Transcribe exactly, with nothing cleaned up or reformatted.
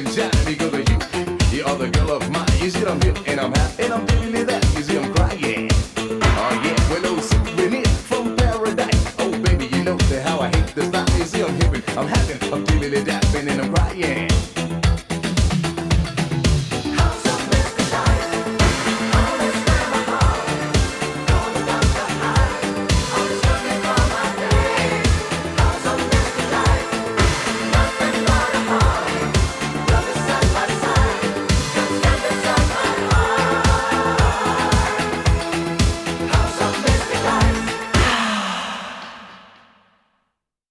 and shine because of you. You are the girl of mine. You see I'm hip and I'm happy and I'm feeling it that. You see I'm crying. Oh yeah, well oh souvenir from paradise. Oh baby, you know that how I hate the style. You see I'm hip and I'm happy, I'm feeling it that and I'm crying.